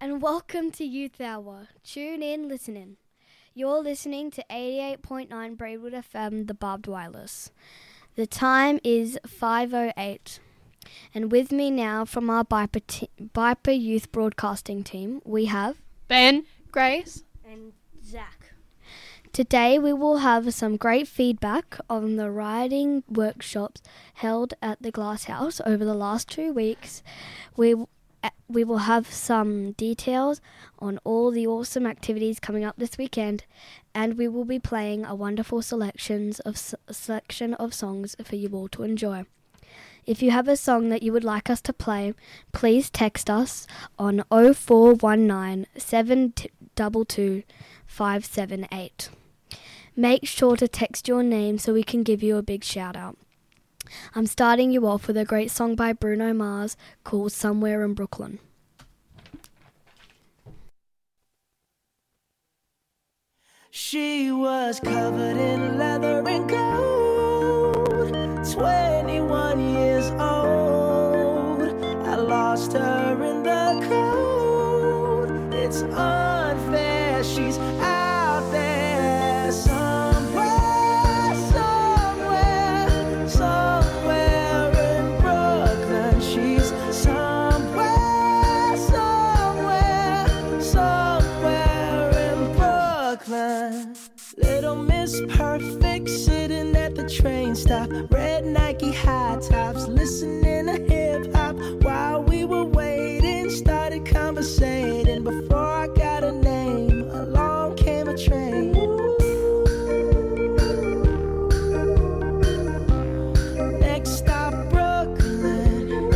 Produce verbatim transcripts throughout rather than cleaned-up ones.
and welcome to Youth Hour. Tune in, listen in. You're listening to eighty-eight point nine Braidwood F M, the Barbed Wireless. The time is five oh eight. And with me now from our Biper, te- Biper Youth Broadcasting team, we have Ben, Grace, and Zach. Today we will have some great feedback on the writing workshops held at the Glass House over the last two weeks. We we will have some details on all the awesome activities coming up this weekend, and we will be playing a wonderful selections of selection of songs for you all to enjoy. If you have a song that you would like us to play, please text us on oh four one nine, seven two two, five seven eight. Make sure to text your name so we can give you a big shout out. I'm starting you off with a great song by Bruno Mars called Somewhere in Brooklyn. She was covered in leather and gold, twenty-one years old. I lost her in the cold. It's unfair, she's out there somewhere, somewhere, somewhere in Brooklyn. She's somewhere, somewhere, somewhere in Brooklyn. Little Miss Perfect sitting at the train stop, red Nike high tops, listening to hip hop while we were waiting. Started conversating before I got a name. Along came a train. Next stop, Brooklyn.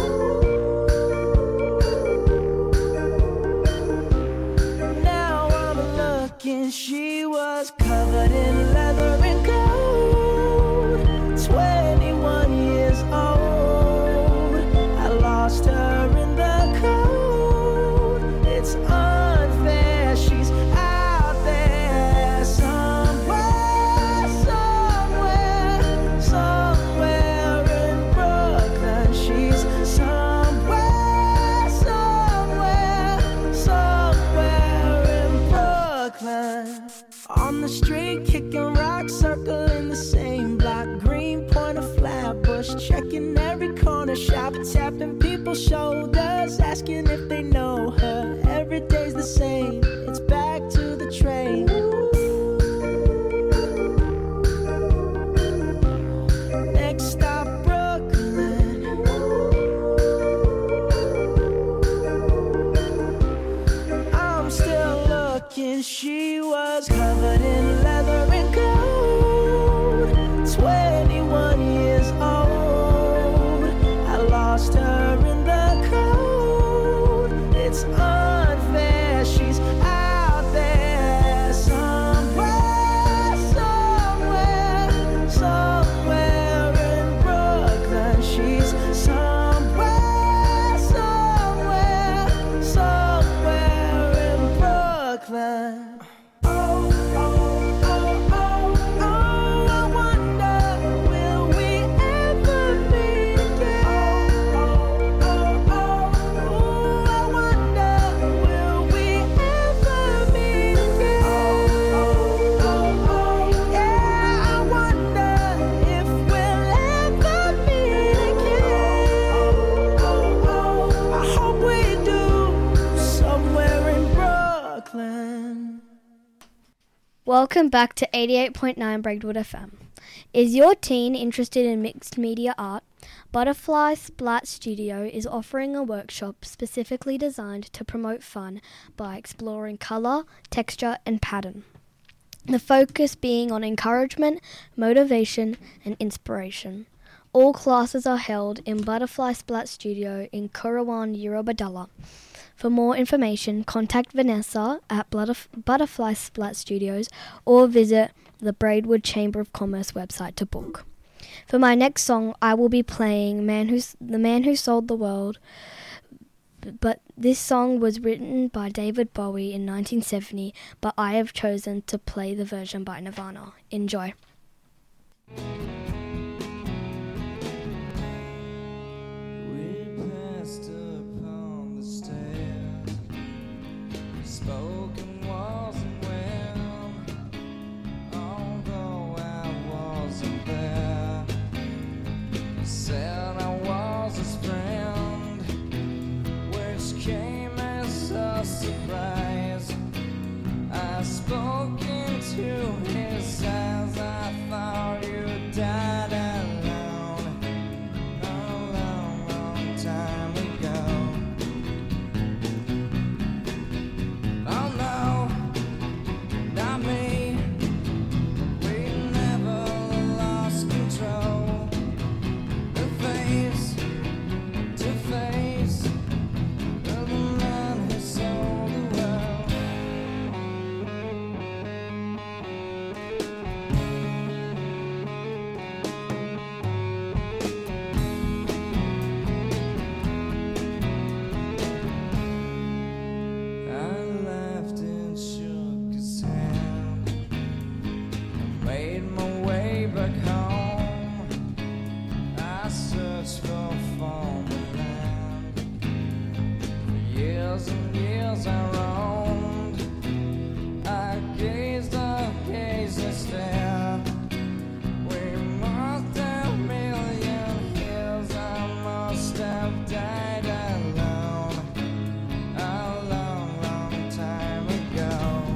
Now I'm looking, she was covered in leather and gold, twenty-one years old. I lost her in the cold. It's unfair, she's out there somewhere, somewhere, somewhere in Brooklyn. She's somewhere, somewhere, somewhere in Brooklyn. On the street, kicking rocks, circling the same block. Greenpoint or Flatbush, checking every corner shop, tapping people's shoulders, asking if they know her. Every day's the same, it's back to the train. Next stop, Brooklyn. I'm still looking, she was covered in leather and gold, twenty-one years old. I lost her in the cold. It's unfair, she's out there somewhere, somewhere, somewhere in Brooklyn. She's somewhere, somewhere, somewhere in Brooklyn. Oh, oh, oh, oh, oh, I wonder, will we ever meet again? Oh, oh, oh, oh, I wonder, will we ever meet again? Oh, oh, oh, yeah, I wonder if we'll ever meet again. Oh, oh, I hope we do, somewhere in Brooklyn. Welcome back to eighty-eight point nine Braidwood F M. Is your teen interested in mixed media art? Butterfly Splat Studio is offering a workshop specifically designed to promote fun by exploring colour, texture and pattern. The focus being on encouragement, motivation and inspiration. All classes are held in Butterfly Splat Studio in Currawan, Eurobodalla. For more information, contact Vanessa at Butterf- Butterfly Splat Studios or visit the Braidwood Chamber of Commerce website to book. For my next song, I will be playing Man Who's, The Man Who Sold the World, but this song was written by David Bowie in nineteen seventy, but I have chosen to play the version by Nirvana. Enjoy. spoken wasn't well, although I wasn't there. He said I was his friend, which came as a surprise. I spoke into his eyes, I thought you died alone a long, long time ago. Oh no, not me, we never lost control. The face to face of the man who sold the world. I laughed and shook his hand. I made my way back home. I searched for former land. For years and years I roamed. I gazed, I gazed and stared. We must have million years. I must have died alone a long, long time ago.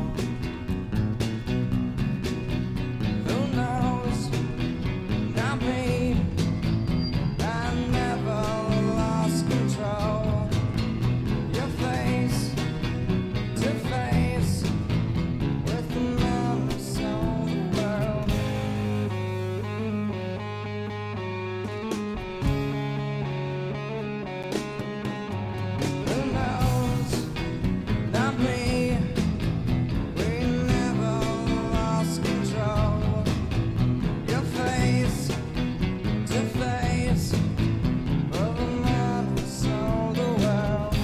Who knows? Not me. I never lost control. Your face to face with the man who sold the world. Who knows? Not me. We never lost control. Your face to face of the man who sold the world.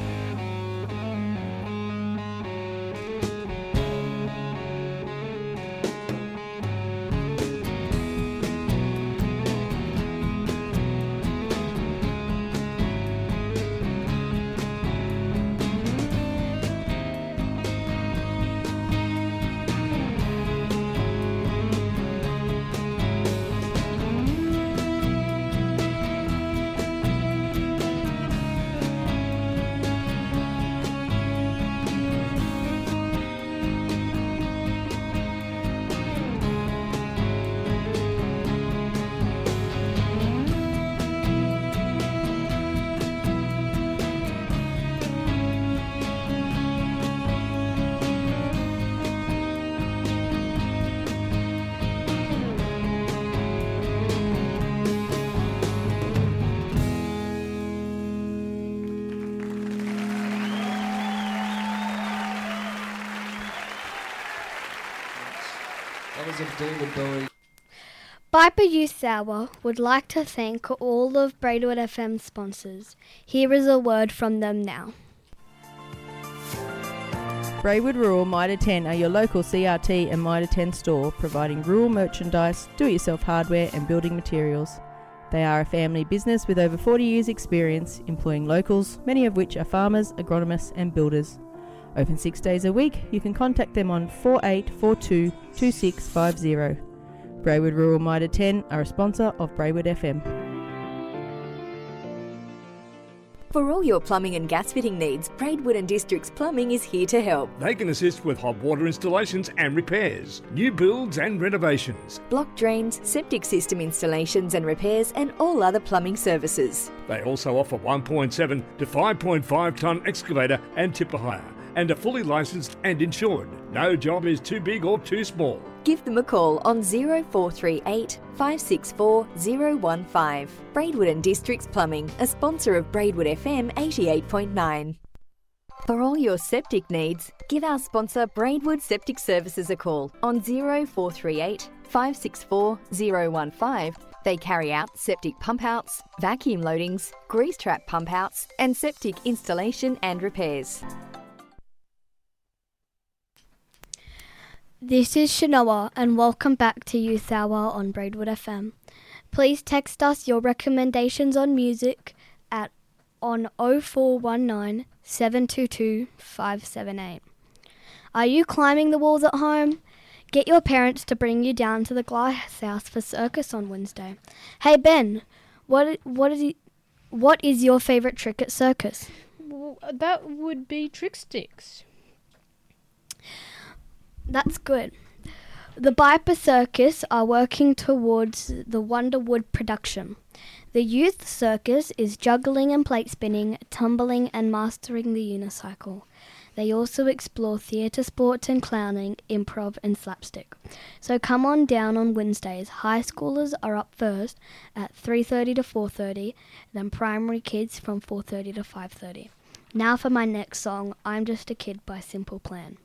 That was of David Bowie. Piper Youth Hour would like to thank all of Braidwood F M sponsors. Here is a word from them now. Braidwood Rural Mitre ten are your local C R T and Mitre ten store, providing rural merchandise, do-it-yourself hardware and building materials. They are a family business with over forty years experience, employing locals, many of which are farmers, agronomists and builders. Open six days a week. You can contact them on four eight four two, two six five zero. Braidwood Rural Mitre ten are a sponsor of Braidwood F M. For all your plumbing and gas fitting needs, Braidwood and Districts Plumbing is here to help. They can assist with hot water installations and repairs, new builds and renovations. Block drains, septic system installations and repairs, and all other plumbing services. They also offer one point seven to five point five tonne excavator and tipper hire, and are fully licensed and insured. No job is too big or too small. Give them a call on zero four three eight, five six four, zero one five. Braidwood and Districts Plumbing, a sponsor of Braidwood F M eighty-eight point nine. For all your septic needs, give our sponsor Braidwood Septic Services a call on zero four three eight, five six four, zero one five. They carry out septic pump outs, vacuum loadings, grease trap pump outs, and septic installation and repairs. This is Shanoa, and welcome back to Youth Hour on Braidwood F M. Please text us your recommendations on music at on oh four one nine, seven two two, five seven eight. Are you climbing the walls at home? Get your parents to bring you down to the Glass House for circus on Wednesday. Hey Ben, what what is what is your favourite trick at circus? Well, that would be trick sticks. That's good. The Biper Circus are working towards the Wonderwood production. The youth circus is juggling and plate spinning, tumbling and mastering the unicycle. They also explore theatre sports and clowning, improv and slapstick. So come on down on Wednesdays. High schoolers are up first at three thirty to four thirty, then primary kids from four thirty to five thirty. Now for my next song, I'm Just a Kid by Simple Plan.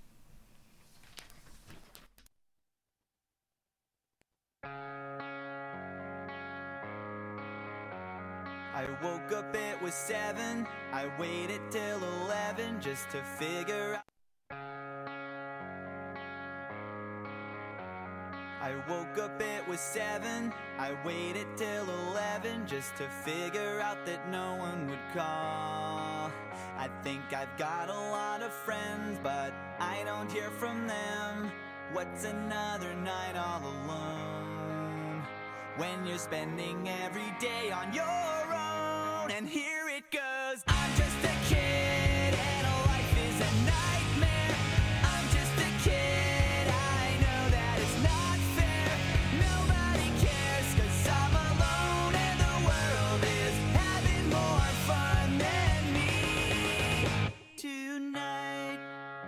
I woke up, it was seven. I waited till eleven just to figure out. I woke up, it was seven. I waited till eleven just to figure out that no one would call. I think I've got a lot of friends, but I don't hear from them. What's another night all alone when you're spending every day on your own? And here it goes. I'm just a kid and life is a nightmare. I'm just a kid, I know that it's not fair. Nobody cares 'cause I'm alone and the world is having more fun than me tonight.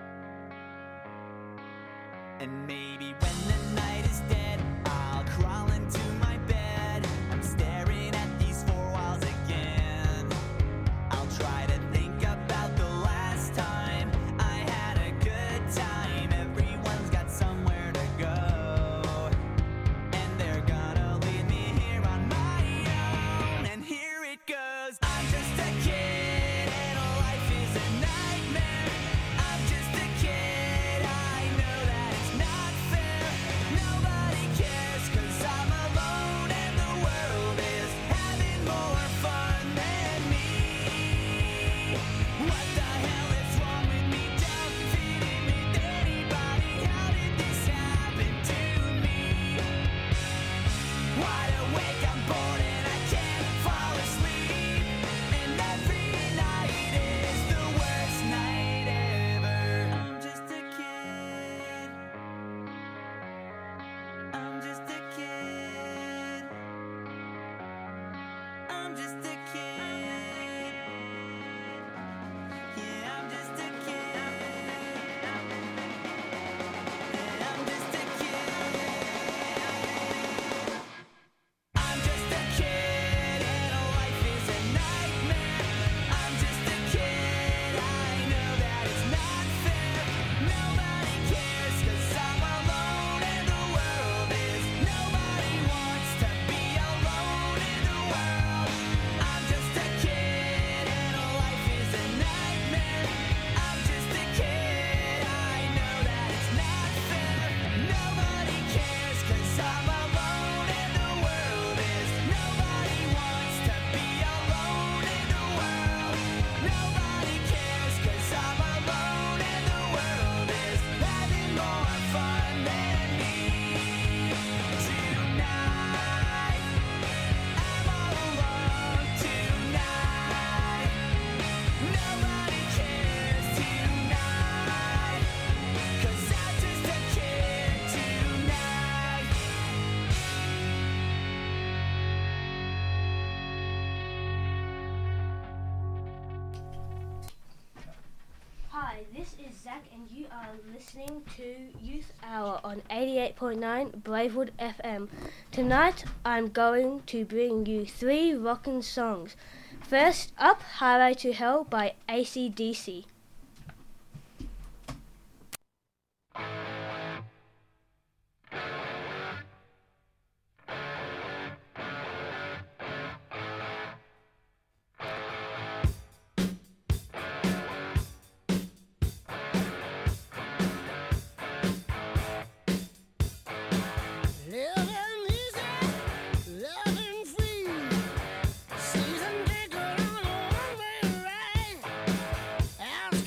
And maybe when the night is dead, I'll crawl into my bed. I'm staring at these four walls again. I'll try to think about the last time I had a good time. Everyone's got somewhere to go, and they're gonna leave me here on my own. And here it goes. I'm just a kid and life is a nightmare. I'm just a kid, I know that it's not fair. Nobody cares 'cause I'm alone and the world is having more fun than me. What the hell is wrong with me? Don't fit in with anybody. How did this happen to me? Wide awake, I'm bored and I can't fall asleep. And every night is the worst night ever. I'm just a kid. I'm just a kid. I'm just a kid. Yeah, I'm just a kid. Yeah, I'm just a kid. I'm just a kid and life is a nightmare. I'm just a kid, I know that it's not fair. Nobody cares 'cause I'm alone and the world is. Nobody wants to be alone in the world. I'm just a kid and life is a nightmare. I'm just a kid, I know that it's not fair. Nobody cares 'cause I'm alone and the world is. Nobody wants to be alone in the world. Nobody cares 'cause I'm alone and the world is having more fun than me tonight. I'm all alone tonight. Nobody cares tonight 'cause I'm just a kid tonight. Hi, this is Zach, and you are listening to Youth Hour on eighty-eight point nine Bravewood F M. Tonight, I'm going to bring you three rockin' songs. First up, Highway to Hell by A C D C. Living easy, loving free, season ticket on a one-way ride.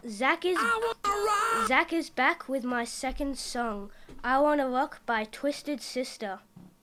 Zach is Zach is back with my second song, I Wanna Rock by Twisted Sister.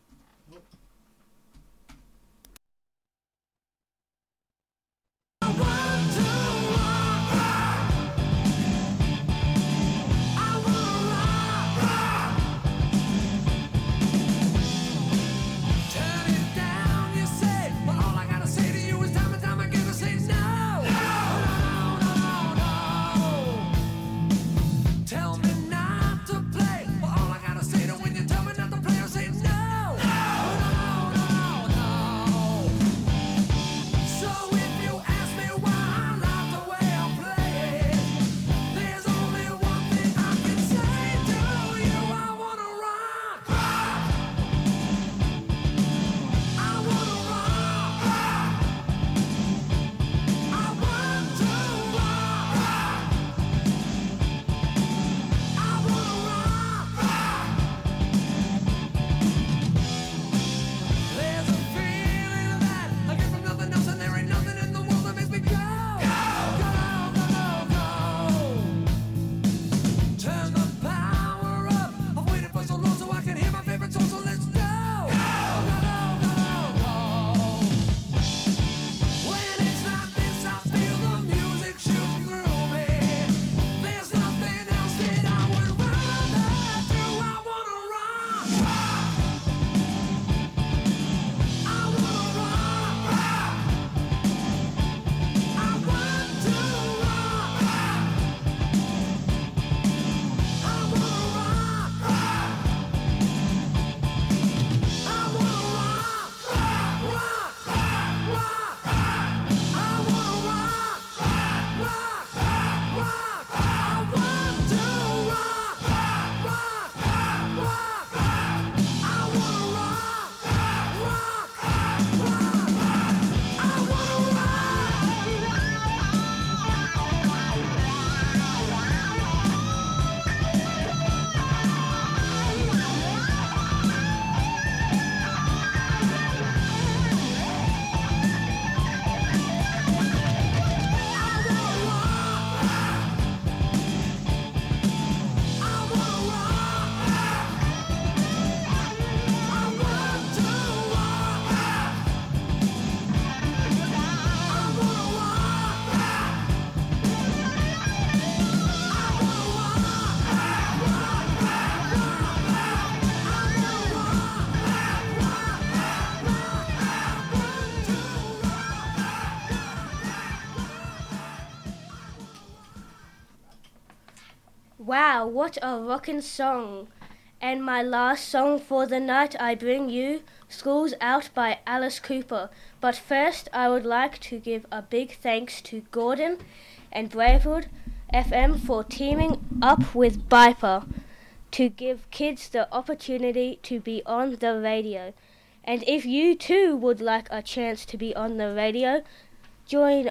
Wow, what a rockin' song. And my last song for the night I bring you, School's Out by Alice Cooper. But first I would like to give a big thanks to Gordon and Bravewood F M for teaming up with Biper to give kids the opportunity to be on the radio. And if you too would like a chance to be on the radio, join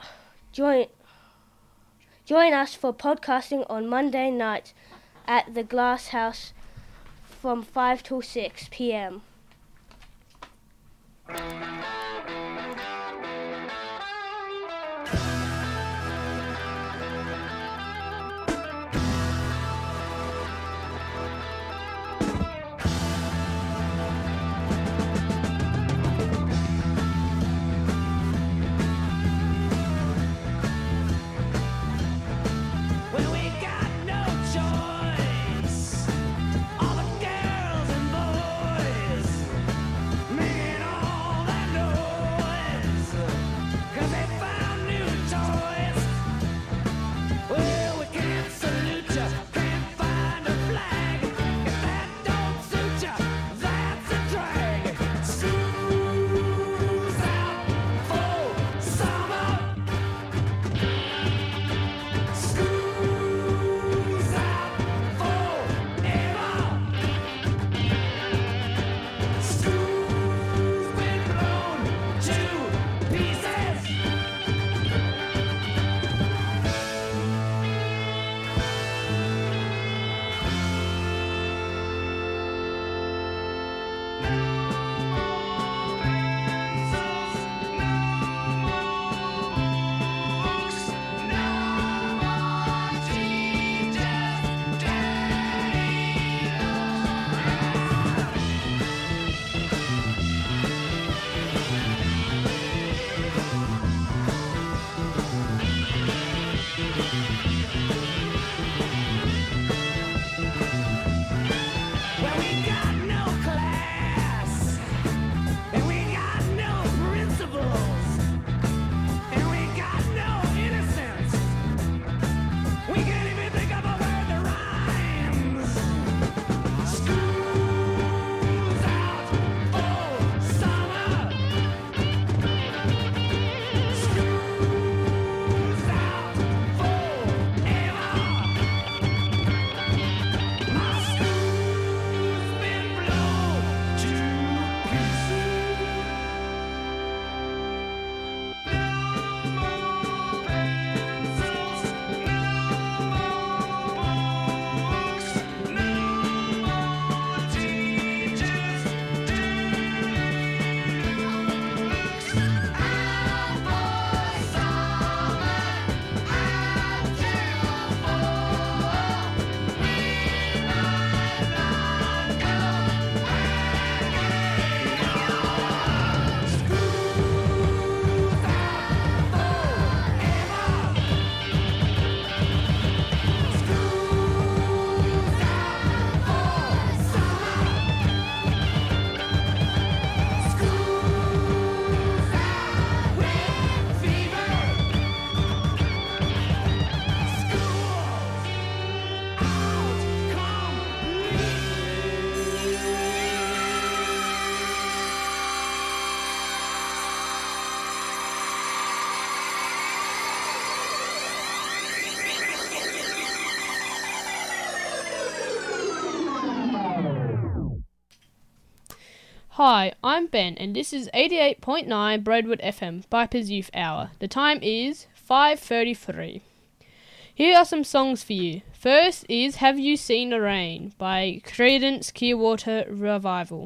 join Join us for podcasting on Monday night at the Glass House from five till six p.m. All the girls and boys Well, we got no class, and we got no principles, and we got no innocence. We can't even think of a word that rhymes. School's out for summer. School's out forever. My school's been blown to pieces. No more pencils, no more books, no more teachers doing looks. Out for summer, out till fall. We might not go again. School's out forever. School's out for summer. School's out with fever. School's out Hi, I'm Ben, and this is eighty-eight point nine Braidwood F M, Piper's Youth Hour. The time is five thirty-three. Here are some songs for you. First is Have You Seen the Rain by Creedence Clearwater Revival.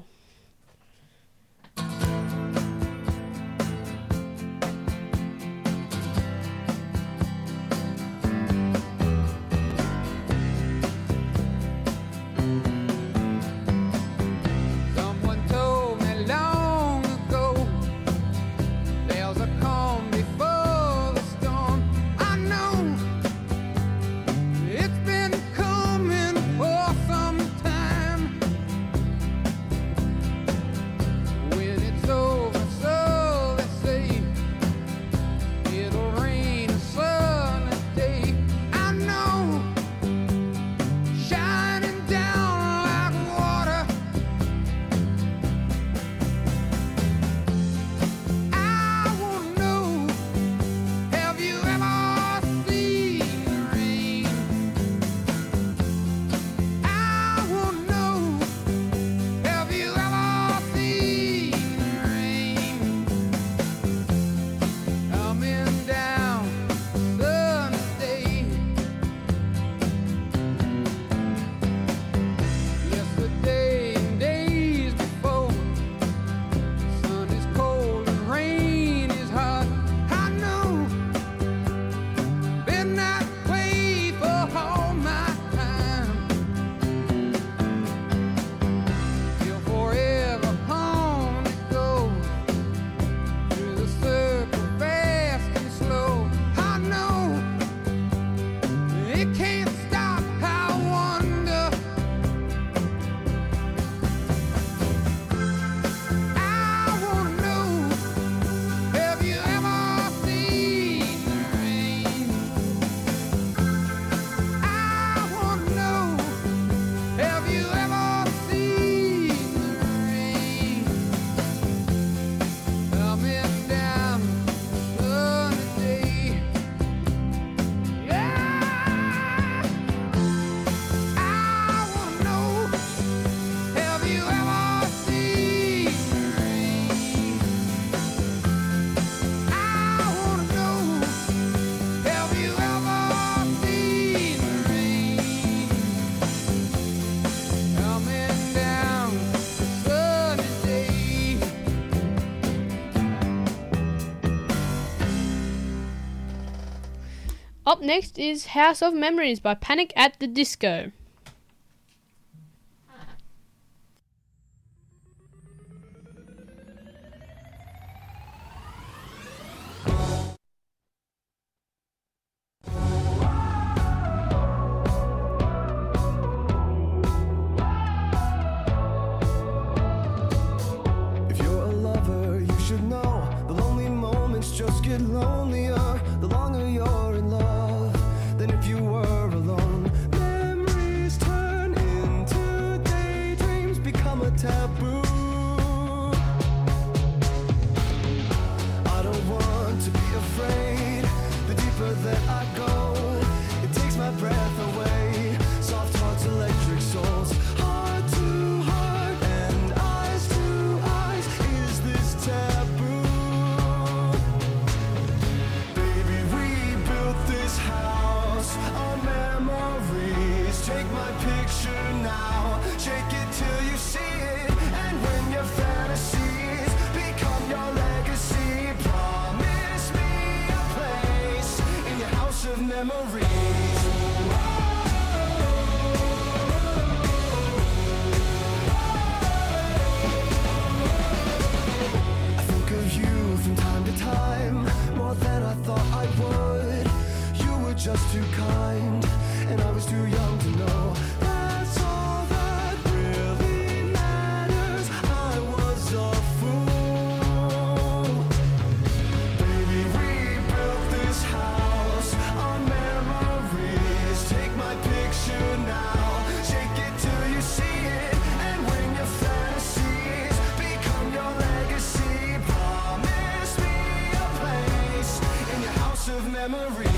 Someone told me long ago there's a calm before the storm. I know it's been coming for some time. When it's over, so they say it'll rain a sunny day. I know, shining down like water. I wanna know, have you ever seen the rain? I wanna know, have you ever seen the rain? Coming down sunny day. Yesterday and days before, sun is cold and rain is hot. I know, been that way for all my time. Till forever on it goes, through the circle fast and slow. I know, it can't stop. I wonder, I wanna know, have you ever seen the rain? I wanna know, have you ever seen the rain? Coming down sunny day. Yeah, I wanna know, have you ever seen the rain? I wanna know, have you ever seen the rain? Coming down sunny day. Up next is House of Memories by Panic at the Disco. Whoa. my picture now, shake it till you see it. And when your fantasies become your legacy, promise me a place in your house of memories. I think of you from time to time, more than I thought I would. You were just too kind, and I was too young to know. That's all that really matters. I was a fool. Baby, we built this house on memories. Take my picture now, shake it till you see it. And when your fantasies become your legacy, promise me a place in your house of memories.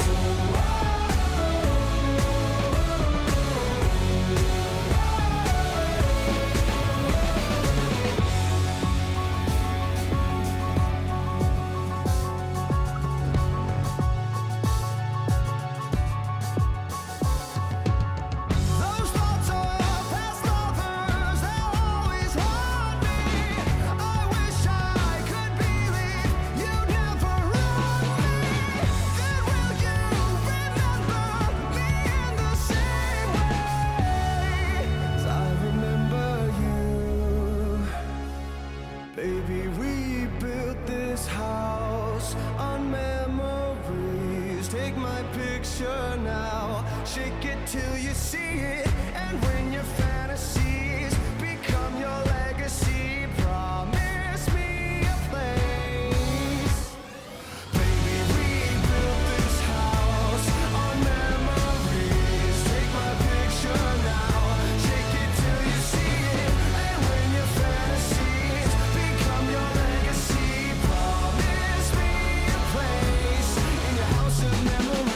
Those thoughts of past lovers, they'll always haunt me. I wish I could believe you'd never run me. Then will you remember me in the same way as I remember you? Baby, we built this house on memories. Take my picture now, shake it till you see it. And when your fantasies become your legacy, promise me a place. Baby, we built this house on memories. Take my picture now, shake it till you see it. And when your fantasies become your legacy, promise me a place in your house of memories.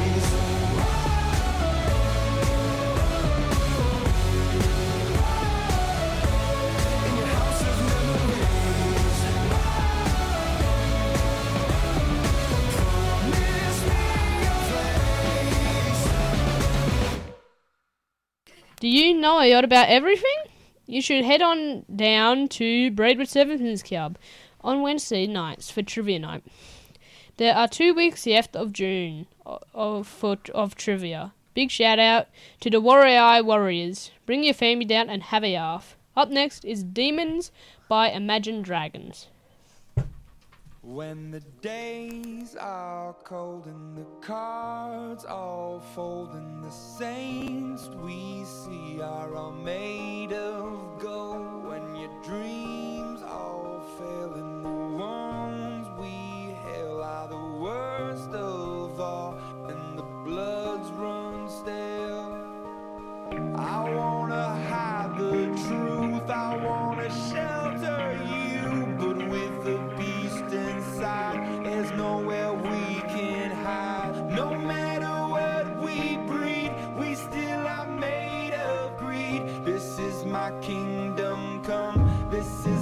In your house of memories. Promise me a place. Do you know a lot about everything? You should head on down to Braidwood Sevens Club on Wednesday nights for trivia night. There are two weeks left of June of, of, for, of trivia. Big shout out to the Warrior Eye Warriors. Bring your family down and have a laugh. Up next is Demons by Imagine Dragons. When the days are cold and the cards all fold and the saints we see are all made of gold, when your dreams all fail and the ones we hail are the worst of all and the bloods run stale, I wanna hide the truth, I wanna shelter you, but with the beast inside, there's nowhere we can hide. No matter what we breed, we still are made of greed. This is my kingdom come, this is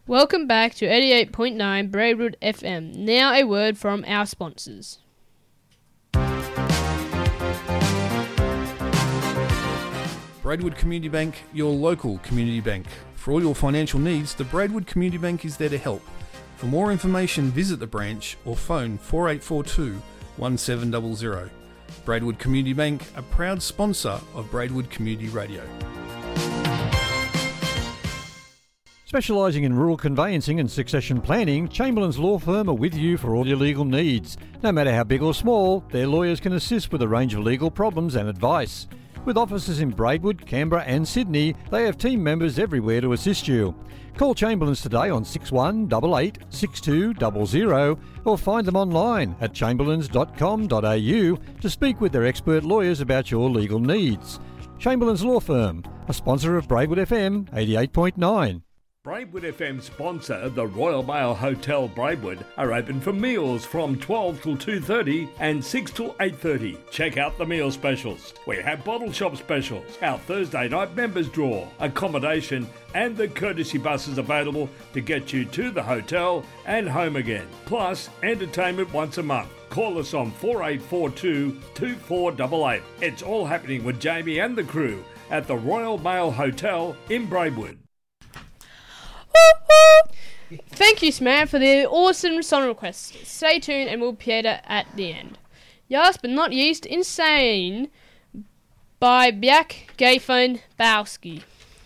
Welcome back to eighty-eight point nine Braidwood F M. Now a word from our sponsors. Braidwood Community Bank, your local community bank. For all your financial needs, the Braidwood Community Bank is there to help. For more information, visit the branch or phone four eight four two, one seven zero zero. Braidwood Community Bank, a proud sponsor of Braidwood Community Radio. Specialising in rural conveyancing and succession planning, Chamberlain's Law Firm are with you for all your legal needs. No matter how big or small, their lawyers can assist with a range of legal problems and advice. With offices in Braidwood, Canberra and Sydney, they have team members everywhere to assist you. Call Chamberlain's today on six one eight eight, six two zero zero or find them online at chamberlains dot com dot a u to speak with their expert lawyers about your legal needs. Chamberlain's Law Firm, a sponsor of Braidwood F M eighty-eight point nine. Braidwood F M sponsor, the Royal Mail Hotel Braidwood, are open for meals from twelve till two thirty and six till eight thirty. Check out the meal specials. We have bottle shop specials, our Thursday night members draw, accommodation and the courtesy buses available to get you to the hotel and home again. Plus, entertainment once a month. Call us on four eight four two, two four eight eight. It's all happening with Jamie and the crew at the Royal Mail Hotel in Braidwood. Thank you, Samantha, for the awesome song requests. Stay tuned and we'll play it at the end. Last but not least, Insane by Bjak Gayphone Bowski.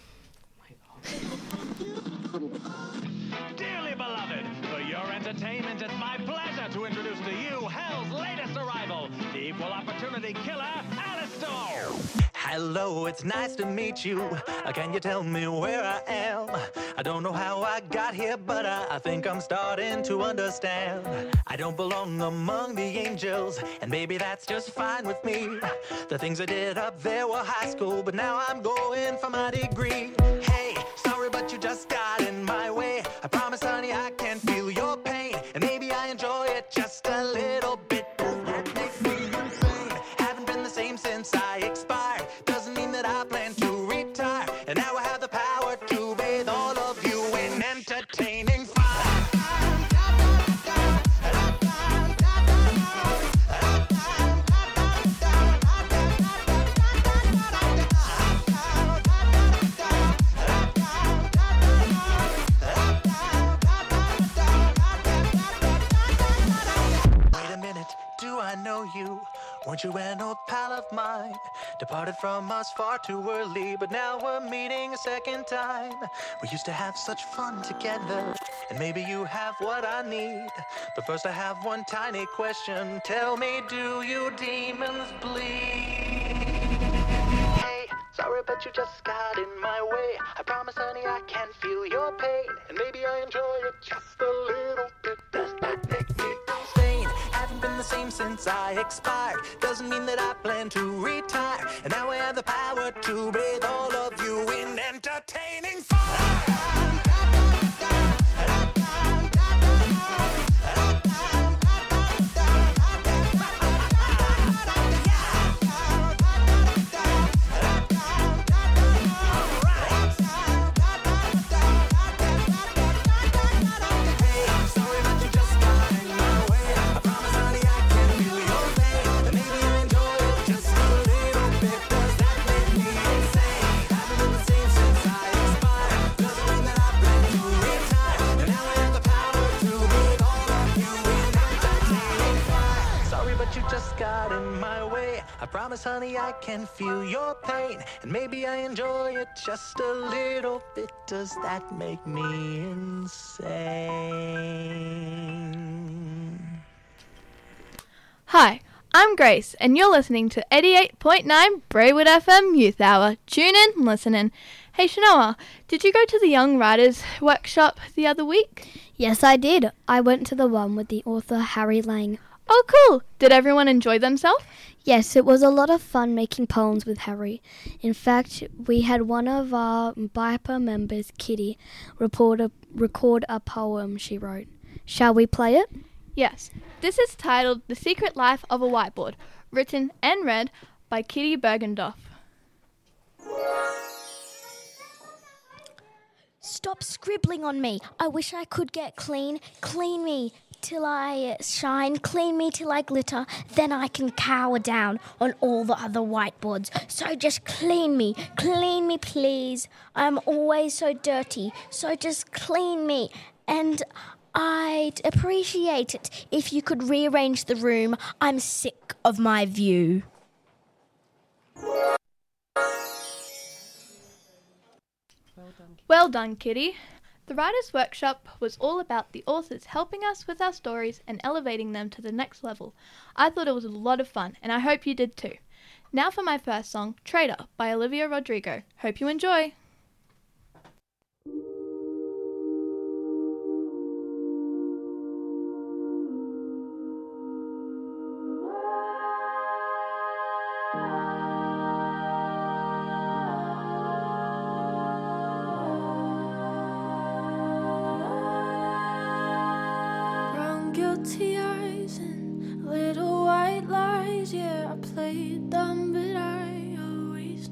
Dearly beloved, for your entertainment, it's my pleasure to introduce to you Hell's latest arrival, the equal opportunity killer, Alistair. Hello, it's nice to meet you. Uh, Can you tell me where I am? I don't know how I got here, but I, I think I'm starting to understand. I don't belong among the angels, and maybe that's just fine with me. The things I did up there were high school, but now I'm going for my degree. Hey, sorry, but you just got in my way. I promise, honey, I can feel your pain, and maybe I enjoy it just a little bit. That makes me insane. Haven't been the same since I expired. Doesn't mean that I plan to retire. And now I have the power to bathe all of you in entertaining fire. Wait a minute, do I know you? Weren't you an old pal of mine? Departed from us far too early, but now we're meeting a second time. We used to have such fun together, and maybe you have what I need. But first I have one tiny question. Tell me, do you demons bleed? Hey, sorry, but you just got in my way. I promise, honey, I can feel your pain, and maybe I enjoy it just a little bit. Does that make me insane? Haven't been the same since I expired. Doesn't mean that I plan to retire. And now I have the power to bathe all of you in entertaining fire. Got in my way. I promise, honey, I can feel your pain, and maybe I enjoy it just a little bit. Does that make me insane? Hi, I'm Grace, and you're listening to eighty-eight point nine Braidwood F M Youth Hour. Tune in, listen in. Hey Shanoa, did you go to the Young Writers workshop the other week? Yes, I did. I went to the one with the author Harry Lang. Oh, cool. Did everyone enjoy themselves? Yes, it was a lot of fun making poems with Harry. In fact, we had one of our B I P A members, Kitty, report a, record a poem she wrote. Shall we play it? Yes. This is titled The Secret Life of a Whiteboard, written and read by Kitty Bergendoff. Stop scribbling on me. I wish I could get clean. Clean me till I shine. Clean me till I glitter. Then I can cower down on all the other whiteboards. So just clean me. Clean me, please. I'm always so dirty. So just clean me. And I'd appreciate it if you could rearrange the room. I'm sick of my view. Well done, Kitty. The Writers' Workshop was all about the authors helping us with our stories and elevating them to the next level. I thought it was a lot of fun, and I hope you did too. Now for my first song, Traitor by Olivia Rodrigo. Hope you enjoy. Guilty eyes and little white lies. Yeah, I played dumb, but I always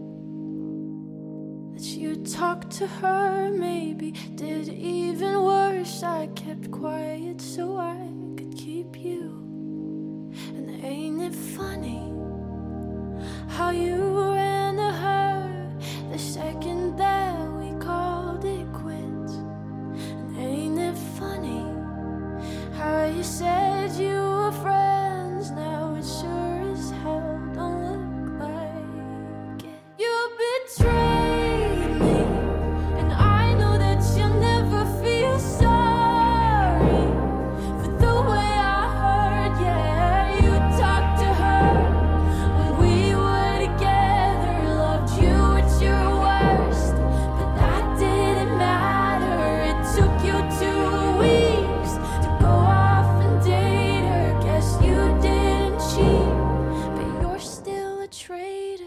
knew that you talked to her. Maybe did even worse. I kept quiet so I could keep you. And ain't it funny how you ran to her the second that we called it quits? And ain't it funny how you said you were friends, now it sure as hell don't look like it. You betrayed me, and I know that you'll never feel sorry for the way I heard. Yeah, you talked to her when we were together, loved you at your worst, but that didn't matter. It took you two weeks to go off and date her. Guess you didn't cheat, but you're still a traitor.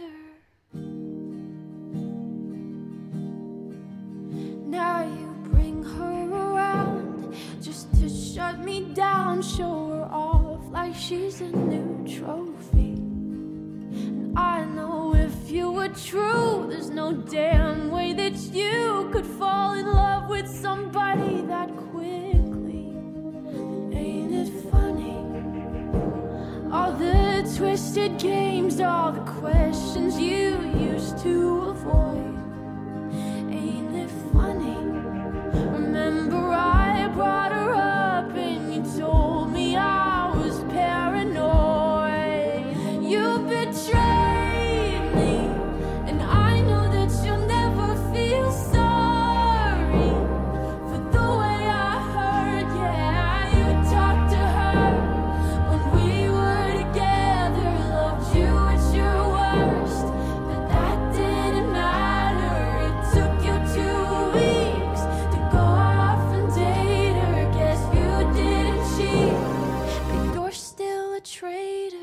Now you bring her around just to shut me down, show her off like she's a new trophy. And I know if you were true, there's no damn way that you could fall in love with somebody that quickly. Ain't it funny? All the twisted games, all the questions you used to avoid. Ain't it funny? Remember I brought her up and you told me I was paranoid. You betrayed me, and I know that you'll never feel sorry for the way I heard. Yeah, you talked to her when we were together, loved you at your worst, but that didn't matter. It took you two weeks to go off and date her. Guess you didn't cheat, but you're still a traitor.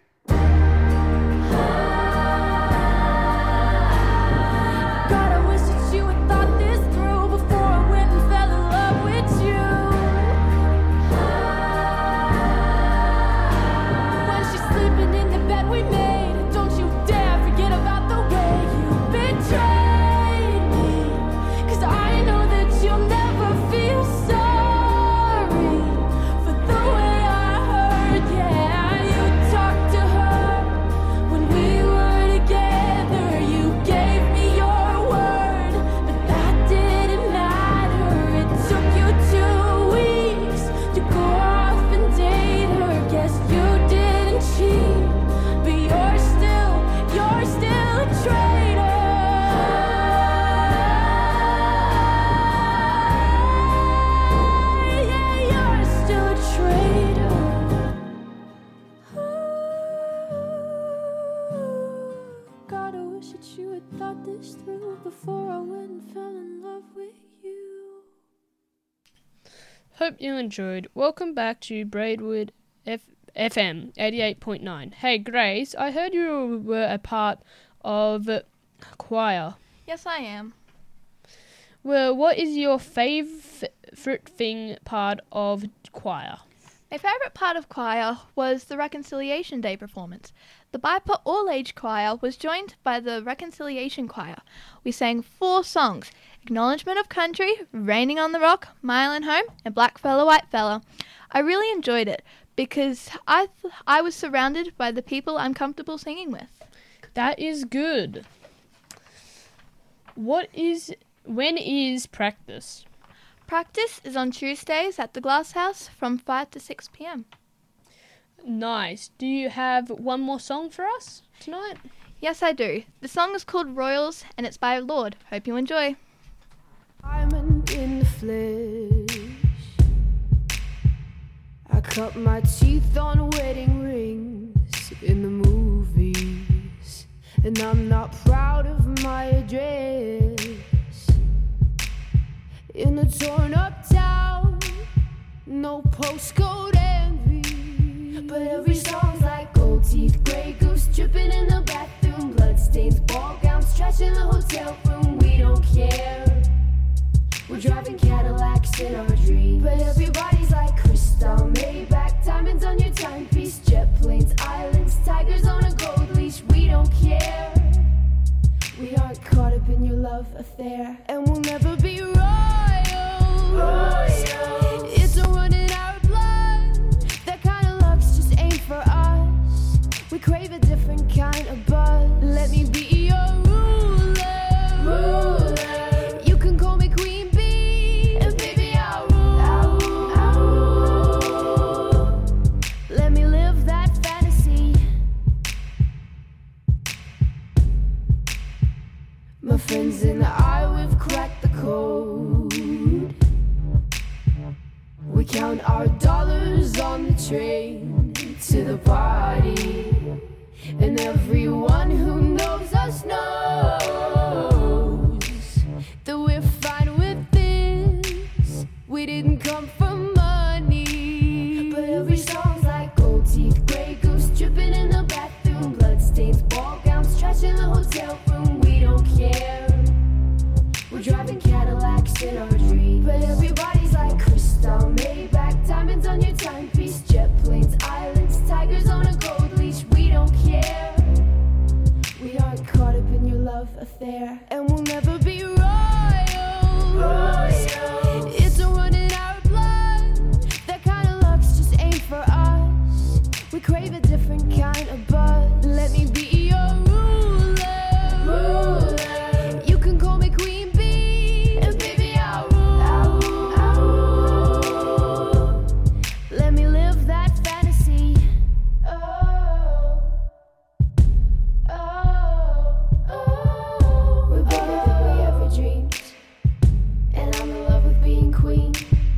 God, I wish that you had thought this through before I went and fell in love with you. When she's sleeping in the bed we made, don't you dare forget about the way you betrayed me. 'Cause I know that you'll never feel sorry for the way I heard. Yeah, you talked to her when we were together. You gave me your word, but that didn't matter. It took you two weeks to go off and date her. Guess you didn't cheat, but you're still, you're still a traitor. Yeah, you're still a traitor. God, I wish that you had thought this through before I went and fell in love with you. Hope you enjoyed. Welcome back to Braidwood F- FM eighty-eight point nine. Hey Grace, I heard you were a part of choir. Yes, I am. Well, what is your favourite thing part of choir? My favourite part of choir was the Reconciliation Day performance. The Bipa All-Age Choir was joined by the Reconciliation Choir. We sang four songs: Acknowledgement of Country, Raining on the Rock, Mile and Home, and Black Fella, White Fella. I really enjoyed it because I th- I was surrounded by the people I'm comfortable singing with. That is good. What is, when is practice? Practice is on Tuesdays at the Glass House from five to six p.m. Nice. Do you have one more song for us tonight? Yes, I do. The song is called Royals and it's by Lord. Hope you enjoy. Diamond in the flesh. I cut my teeth on wedding rings in the movies, and I'm not proud of my address. In a torn up town, no postcode envy, but every song's like gold teeth, grey goose dripping in the bathroom, bloodstains, ball gowns, trash in the hotel room. We don't care. We're driving Cadillacs in our dreams, but everybody's like crystal, Maybach, diamonds on your timepiece, jet planes, islands, tigers on a gold leash. We don't care. We aren't caught up in your love affair, and we'll never be royals. Royals. It's a run in our blood. That kind of luck's just ain't for us. We crave a different kind of buzz. Let me be your ruler. Ruler. You can call me Queen Bee, and baby I'll rule. I'll rule. I'll rule. Let me live that fantasy. My friends and I, we've cracked the code. We count our dollars on the train to the party, and everyone who knows us knows that we're fine with this. We didn't come for money, but every song's like gold teeth, grey goose dripping in the bathroom, bloodstains, ball gowns, trash in the hotel room. We don't care. We're driving Cadillacs in our dreams, but everybody's like crystal, Maybach, diamonds on your timepiece, jet planes, islands, tigers on a gold leash. We don't care. We aren't caught up in your love affair, and we'll never be royals. Royals. It's a run in our blood. That kind of luck's just ain't for us. We crave a different kind of buzz. Let me be your ruler. Ruler. You can call me Queen Bee, and baby I'll rule. I'll rule. I'll rule. Let me live that fantasy. Oh, oh, oh. We're better than we ever dreamed, and I'm in love with being queen.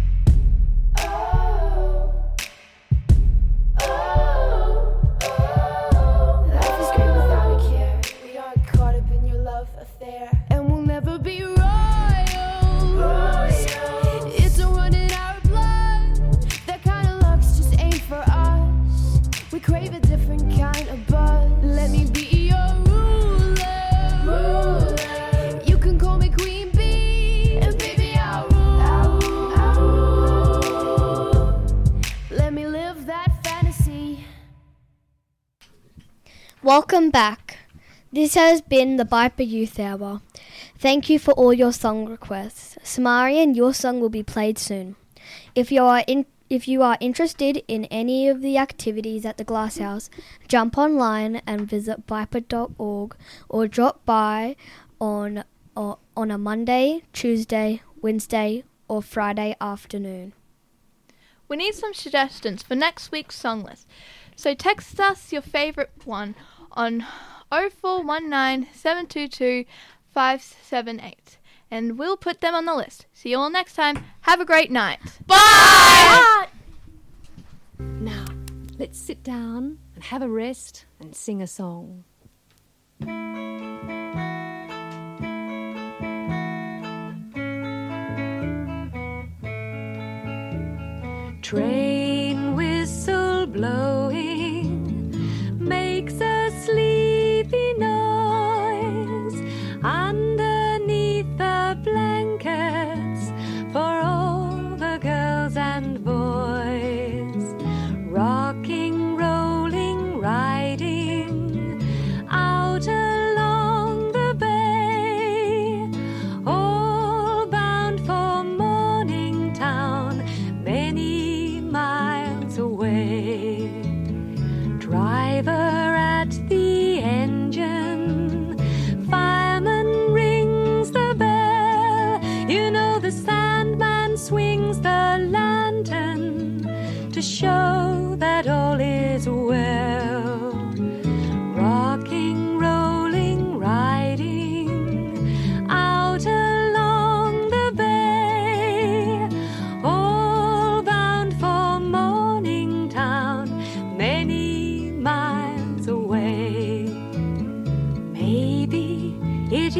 Oh, oh, oh. Life is great without a care. We aren't caught up in your love affair, and we'll never be royals. Royals. It's a run in our blood. That kind of luck's just ain't for us. We crave a different kind of buzz. Let me be your ruler. Ruler. You can call me Queen Bee, and baby I'll rule. I'll rule. I'll rule. Let me live that fantasy. Welcome back. This has been the Bipa Youth Hour. Thank you for all your song requests. Samarian, your song will be played soon. If you are in, if you are interested in any of the activities at the Glass House, jump online and visit bipa dot org or drop by on or, on a Monday, Tuesday, Wednesday or Friday afternoon. We need some suggestions for next week's song list, so text us your favourite one on oh four one nine, seven two two, five seven eight, and we'll put them on the list. See you all next time. Have a great night. Bye! Now, let's sit down and have a rest and sing a song. Train whistle blowing makes a sleepy noise underneath the blankets for all the girls and boys. Rocking, rolling, riding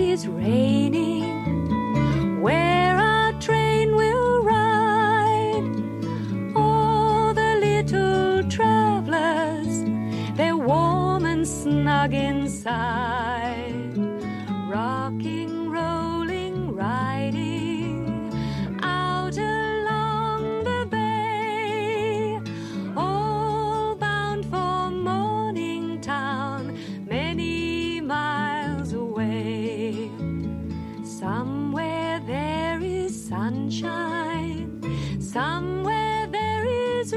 is raining, where our train will ride. All the little travellers, they're warm and snug inside, rocking, rolling, riding out along the bay, all bound for Morningtown, many miles away. Somewhere there is sunshine, somewhere there is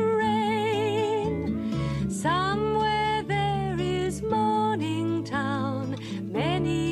rain, somewhere there is Morningtown, many